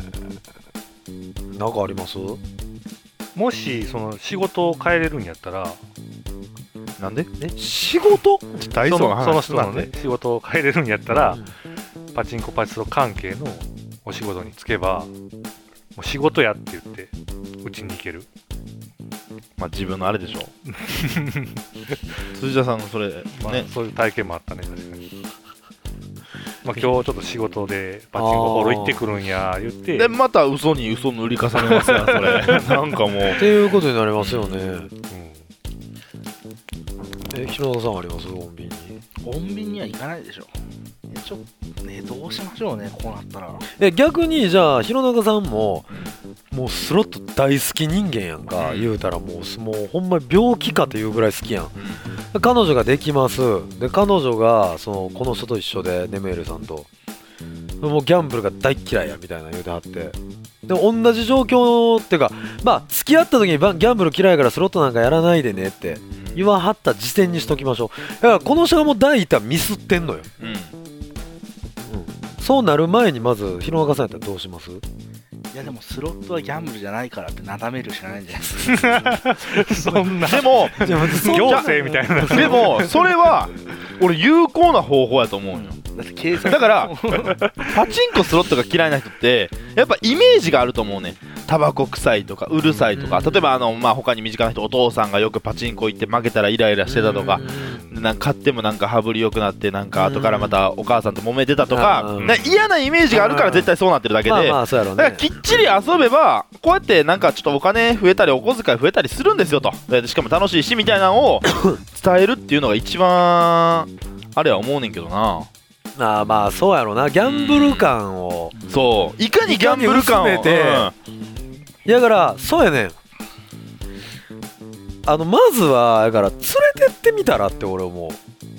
なんかあります？ もしその仕事を変えれるんやったら。 なんで？ 仕事？ 大層な話。 その人のね仕事を変えれるんやったら、パチンコパチスロ関係のお仕事に就けば、もう仕事やって言ってうちに行ける。 自分のあれでしょ。辻田さんのそれ、ね、 そういう体験もあったね、確かに。今日ちょっと仕事でパチンコホール行ってくるんや言って、 でまた嘘に嘘塗り重ねますやんそれ。なんかもうっていうことになりますよね。弘中さんあります？穏便に。 穏便にはいかないでしょ。ちょっとね、どうしましょうね、こうなったら。 逆にじゃあ弘中さんももうスロット大好き人間やんか、言うたらもうほんまに病気かというぐらい好きやん、彼女ができます。で彼女がこの人と一緒でネムエルさんともうギャンブルが大嫌いやみたいな言うてはって、で同じ状況っていうか、付き合った時にギャンブル嫌いからスロットなんかやらないでねって言わはった時点にしときましょう。だからこの人がもう第一弾ミスってんのよ、そうなる前にまず弘中さんやったらどうします？ いやでもスロットはギャンブルじゃないからってなだめるしかないんじゃないですか。 そんなでも行政みたいな。 でもそれは俺有効な方法やと思うよ。 だって計算だからパチンコスロットが嫌いな人ってやっぱイメージがあると思うね。タバコ臭いとかうるさいとか、例えば他に身近な人、お父さんがよくパチンコ行って負けたらイライラしてたとか、なんか勝ってもなんか羽振り良くなってなんか後からまたお母さんと揉めてたとか、嫌なイメージがあるから絶対そうなってるだけで、だからきっちり遊べばこうやってなんかちょっとお金増えたりお小遣い増えたりするんですよと、しかも楽しいしみたいなのを伝えるっていうのが一番あれは思うねんけどな。 まあそうやろな、ギャンブル感を、 そういかにギャンブル感を薄めて、だからそうやねん、まずはだから連れてってみたらって俺思う。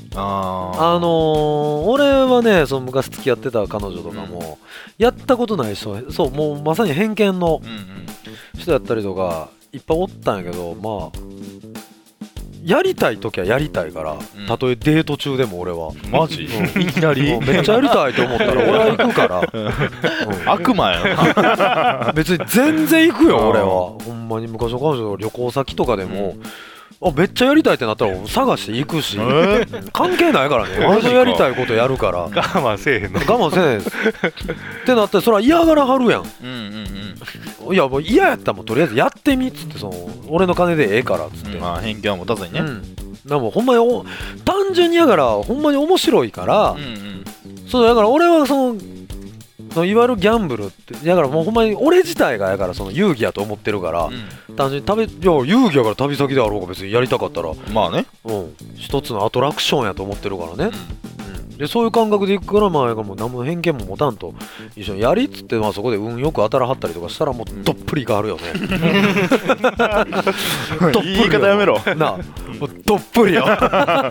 俺はね、その昔付き合ってた彼女とかも、やったことない人、そうもうまさに偏見の人やったりとかいっぱいおったんやけど、まあやりたい時はやりたいから、たとえデート中でも俺はマジ、いきなりめっちゃやりたいと思ったら俺は行くから、 悪魔やな別に全然行くよ俺は。ほんまに昔の彼女の旅行先とかでも、めっちゃやりたいってなったら探して行くし、関係ないからね、俺のやりたいことやるから。 我慢せえへんの。 我慢せえへんってなって、それは嫌がらはるやん。いやもう嫌やったらもうとりあえずやってみっつって、その俺の金でええからっつって、 偏見は持たずにね。 でもほんまに単純にやからほんまに面白いから、そうだから俺はそのいわゆるギャンブルってだからもうほんまに俺自体がやからその遊戯やと思ってるから、単純に遊戯やから旅先であろうが別にやりたかったらまあね、 一つのアトラクションやと思ってるからね。でそういう感覚でいくから、まあもう何も偏見も持たんと一緒にやりっつって、まあそこで運よく当たらはったりとかしたらもうどっぷり変わるよね。 言い方やめろなあ、もうどっぷりよ。いや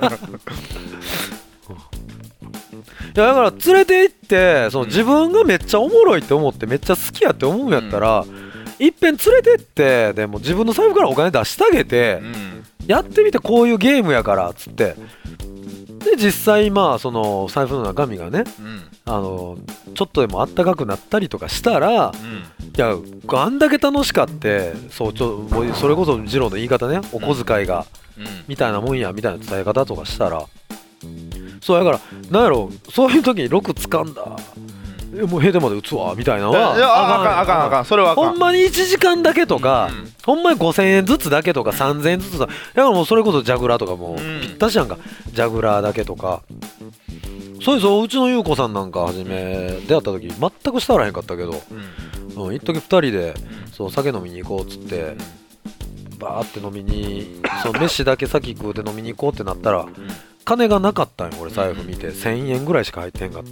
だから連れて行ってその自分がめっちゃおもろいって思ってめっちゃ好きやって思うんやったら、いっぺん連れてってでも自分の財布からお金出してあげて、やってみてこういうゲームやからっつって、で実際まあその財布の中身がね、ちょっとでもあったかくなったりとかしたら、いやあんだけ楽しかってそれこそ二郎の言い方ね、お小遣いが、みたいなもんやみたいな伝え方とかしたら、そうやからなんやろ、そういう時に6掴んだ、もう閉店まで打つわみたいなのはあかんそれはあかん。 ほんまに1時間だけとか、ほんまに5000円ずつだけとか3000円ずつだからもうそれこそジャグラーとかもぴったしやんか、ジャグラーだけとか。そうですよ、うちの優子さんなんか初め出会った時全くしたらへんかったけど、一時2人でそう酒飲みに行こうっつってバーって飲みに、その飯だけ先食うて飲みに行こうってなったら、金がなかったんよ俺、財布見て1000円ぐらいしか入ってへんかって、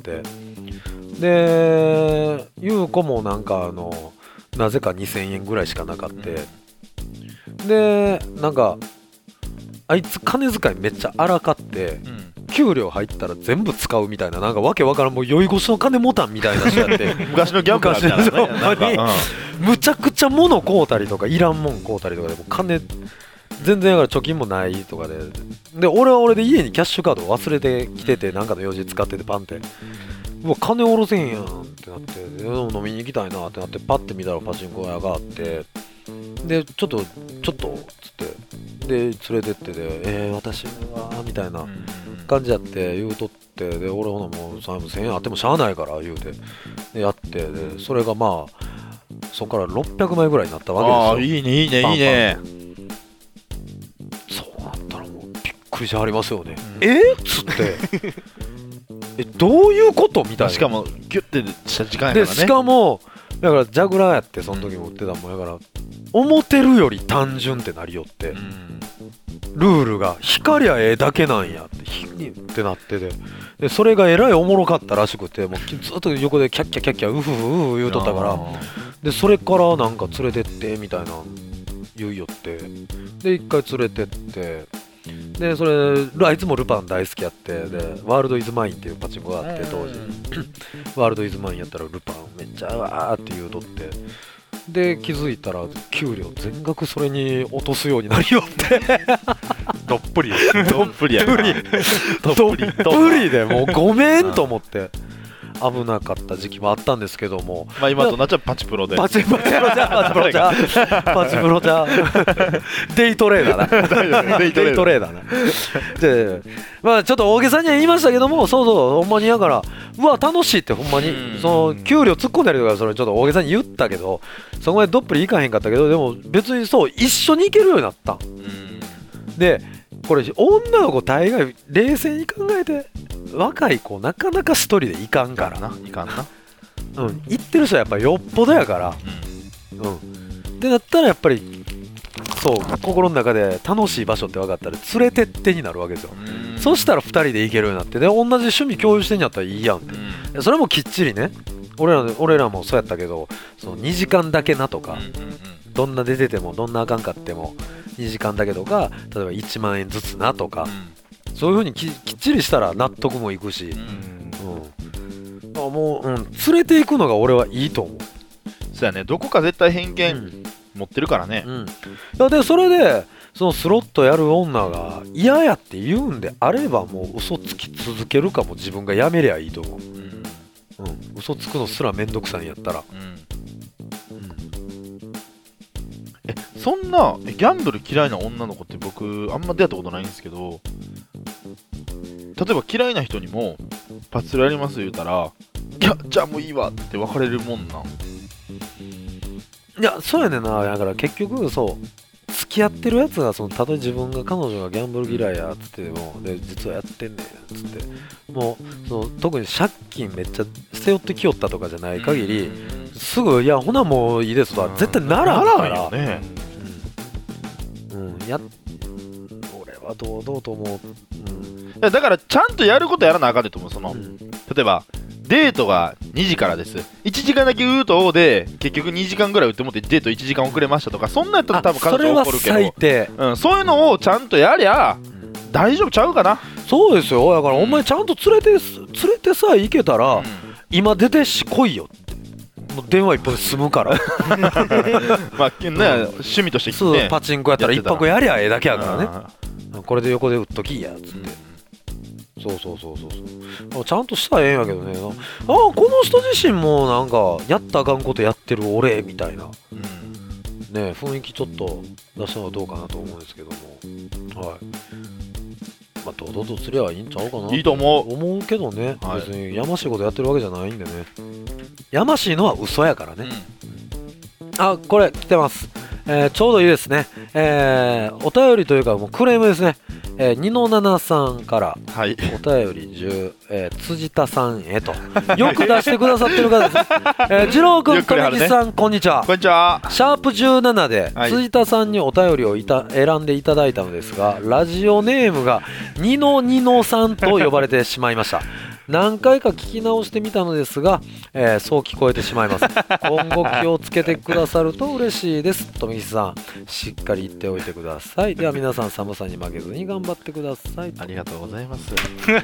で優子もなんかなぜか2000円ぐらいしかなかって、でなんかあいつ金遣いめっちゃ荒かって、給料入ったら全部使うみたいな、なんかわけわからん、もう酔い越しの金持たんみたいな人やって昔のギャンブラーみたいなね、 なんかむちゃくちゃ物買うたりとかいらんもん買うたりとかでも金全然やから貯金もないとかで俺は俺で家にキャッシュカード忘れてきてて、なんかの用事使っててパンって、うわ金おろせんやんってなって、飲みに行きたいなってなってパッて見たらパチンコ屋があって、でちょっとっつってで連れてってで私はみたいな感じやって言うとって、で俺ほなもう1000円あってもしゃあないから言うてでやって、でそれがまあそこから600枚ぐらいになったわけですよ。 いいねいいねいいね。 そうなったらもうびっくりしはりますよね。っつってどういうことみたいな。 しかもギュッてした時間やからね。 でしかもだからジャグラーやってその時も売ってたもんやから、思ってるより単純ってなりよって、ルールが光りゃええだけなんやってなってでそれがえらいおもろかったらしくて、もうずっと横でキャッキャキャッキャウフフ言うとったから、でそれからなんか連れてってみたいな言うよって、で一回連れてって、でそれあいつもルパン大好きやって、でワールドイズマインっていうパチンコがあって当時ワールドイズマインやったらルパンめっちゃわーって言うとって、で気づいたら給料全額それに落とすようになりよってどっぷりどっぷりやどっぷりでもうごめんと思って、 危なかった時期もあったんですけども、 まあ今となっちゃパチプロでパチプロじゃデイトレーダーなデイトレーダーなで、まあちょっと大げさには言いましたけども、そうほんまにやから、うわ楽しいってほんまにその給料突っ込んだりとか、それちょっと大げさに言ったけど、そこまでどっぷりいかへんかったけど、でも別にそう一緒に行けるようになったんで、これ女の子大概冷静に考えて、若い子なかなか一人で行かんからな、 いかんな、 行ってる人はやっぱりよっぽどやから、でだったらやっぱりそう心の中で楽しい場所って分かったら連れてってになるわけですよ。そしたら2人で行けるようになって、で同じ趣味共有してんやったらいいやんって、それもきっちりね、俺らもそうやったけど、その2時間だけなとか、どんな出ててもどんなあかんかっても2時間だけとか、例えば1万円ずつなとか、そういう風にきっちりしたら納得もいくし、もう、連れて行くのが俺はいいと思う。 そうやね、どこか絶対偏見持ってるからね。 でそれでそのスロットやる女が嫌やって言うんであれば、もう嘘つき続けるかも自分がやめりゃいいと思う。嘘つくのすらめんどくさいんやったら。 そんなギャンブル嫌いな女の子って僕あんま出会ったことないんですけど、例えば嫌いな人にもパチスロやります言うたら、いやじゃあもういいわって別れるもんなん。 いやそうやねんな。だから結局そう付き合ってるやつが、そのたとえ自分が彼女がギャンブル嫌いやっつっても、で実はやってんねんっつって、もうその特に借金めっちゃ背負ってきよったとかじゃない限り、すぐいやほなもういいですとは絶対ならんからね。俺は堂々と思う。 いやだからちゃんとやることやらなあかんねんと思う。その、例えばデートが2時からです、1時間だけウートで結局2時間ぐらい打ってもってデート1時間遅れましたとか、そんなんやったら多分彼女怒るけど、 それは最低、 そういうのをちゃんとやりゃ大丈夫ちゃうかな。 そうですよ。だからお前ちゃんと連れてさえ行けたら、今出て来いよってもう電話一本で済むからまあね、趣味としてそうパチンコやったら一泊やりゃええだけやからね。これで横で打っときやっつって、そうちゃんとしたらええんやけどね。この人自身もなんかやったらあかんことやってる俺みたいな、ね、雰囲気ちょっと出したのはどうかなと思うんですけども、まあ堂々とすりゃいいんちゃうかな。 いいと思うけどね、別にやましいことやってるわけじゃないんでね。やましいのは嘘やからね。これ来てます。ちょうどいいですね。お便りというかもうクレームですね。2の7さんからお便り10、辻田さんへとよく出してくださってる方です。次郎君、富木さん、こんにちは。 こんにちは。 シャープ17で辻田さんにお便りを選んでいただいたのですが、ラジオネームが2の2のさんと呼ばれてしまいました。何回か聞き直してみたのですが、そう聞こえてしまいます。今後気をつけてくださると嬉しいです。富木さん、しっかり言っておいてください。では皆さん寒さに負けずに頑張ってください。 ありがとうございます。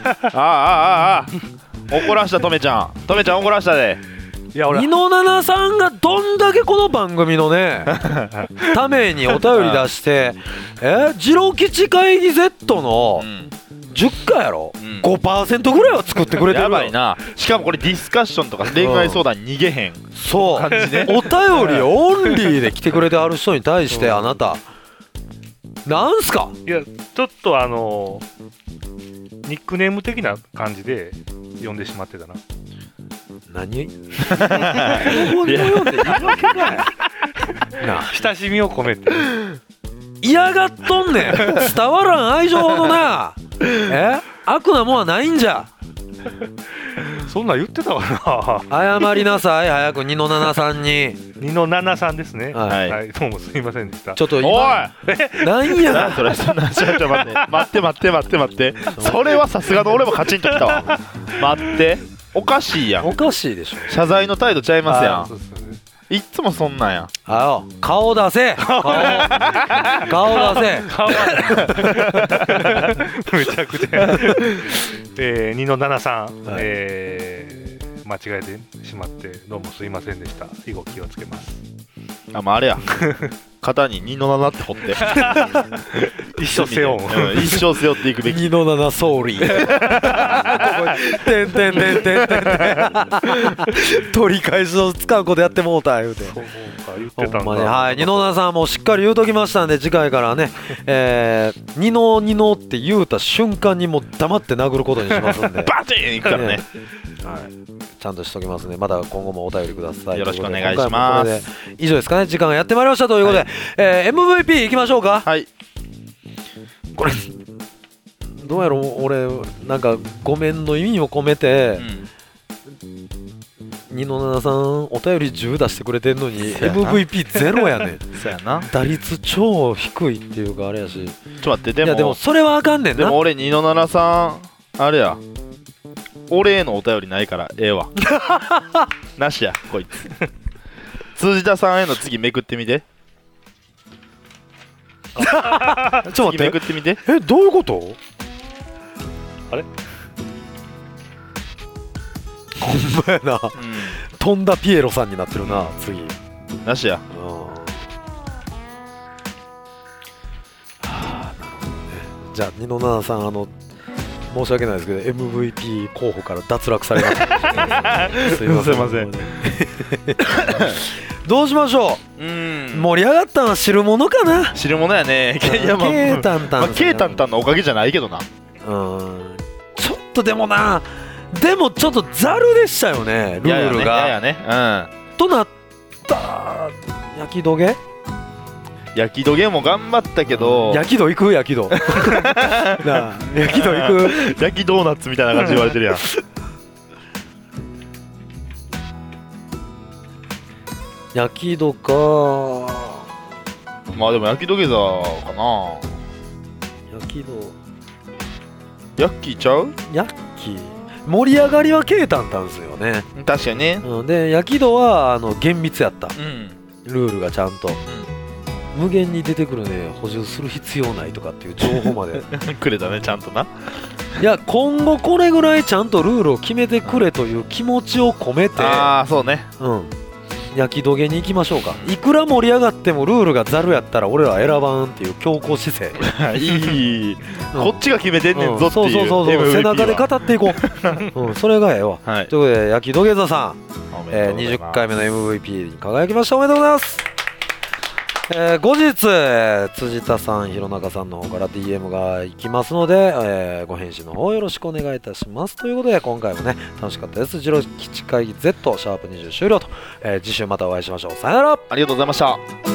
怒らしたとめちゃん怒らしたで。 2の7さんがどんだけこの番組のねためにお便り出して次郎吉会議 Z の10回やろ、5% ぐらいは作ってくれてる。 やばいな。しかもこれディスカッションとか恋愛相談逃げへんそう感じね。 お便りオンリーで来てくれてある人に対してあなたなんすか。 いやちょっとニックネーム的な感じで呼んでしまってたな。 何読んでいいわけないな。 親しみを込めて嫌がっとんねん。伝わらん愛情ほどな悪なもんはないんじゃ。 そんなん言ってたかな。謝りなさい早く2の7さんに。 2の7さんですね。 はい、 はい、どうもすいませんでした。 ちょっとおいなんやそれちょっと待ってそれはさすがの俺もカチンときたわ。待っておかしいやん。 おかしいでしょ。 謝罪の態度ちゃいますやん。 そうですよね。 いっつもそんなんやん。 顔出せ顔出せめちゃくちゃ2の7さん、間違えてしまってどうもすいませんでした。以後気をつけます。 あれや肩に2の7って掘って一生背負う一生背負っていくべき。 2の7ソーリーてんてんてんてんてん取り返しを使うことやってもうた言うてそうか言ってたんだ。 ほんまにはい二の7さんもしっかり言うときましたんで次回からね二の二のって言うた瞬間にもう黙って殴ることにしますんでバチンいくからね。 はい、ちゃんとしときますね。また今後もお便りください。 よろしくお願いします。 ということで今回もこれで以上ですかね。時間がやってまいりましたということで、MVP いきましょうか。 はい。 これどうやろう、俺なんかごめんの意味を込めて、二の7さんお便り10出してくれてんのに MVP ゼロやねん。 そうやな。 打率超低いっていうかあれやし。 ちょっと待って、 いやでもそれはあかんねんな。 でも俺2の7さんあれや。俺へのお便りないからええわ。なしやこいつ。辻田さんへの次めくってみて。 ちょっと次め待って。 くってみて。 どういうこと？ あれほんまやな。飛んだピエロさんになってるな次。 なしや。 はあ、なるほどね。じゃあ二の7さん申し訳ないですけど MVP 候補から脱落されました。すいません。 すいません。 どうしましょう。盛り上がったのは汁物かな。 汁物やね。いやケータンタン。 まあケータンタンのおかげじゃないけどな。 ちょっとでもな。でもちょっとザルでしたよねルールが。 やね。 となった焼き土下。 焼き土下も頑張ったけど、 焼き土行く焼き土。なあ焼き土行く。 焼きドーナツみたいな感じで言われてるやん。 焼き土か。 まあでも焼き土下座かな。 焼き土。 ヤッキーちゃう？ ヤッキー盛り上がりはケータンタンですよね。 確かにね。 で焼き土は厳密やった。 うん。 ルールがちゃんと、無限に出てくるね補充する必要ないとかっていう情報までくれたねちゃんとな。 いや今後これぐらいちゃんとルールを決めてくれという気持ちを込めて、 ああそうね。 焼き土下に行きましょうか。いくら盛り上がってもルールがザルやったら俺ら選ばんっていう強硬姿勢。 いい、こっちが決めてんねんぞっていう、 そう MVP は背中で語っていこう、それがええわ、 はい、 ということで焼き土下座さん、20回目の MVP に輝きました。おめでとうございます。後日辻田さん弘中さんの方から DM が行きますので、ご返信の方よろしくお願いいたしますということで、今回もね楽しかったです。ジロ基地会議 Z シャープ20終了と、次週またお会いしましょう。さよなら。 ありがとうございました。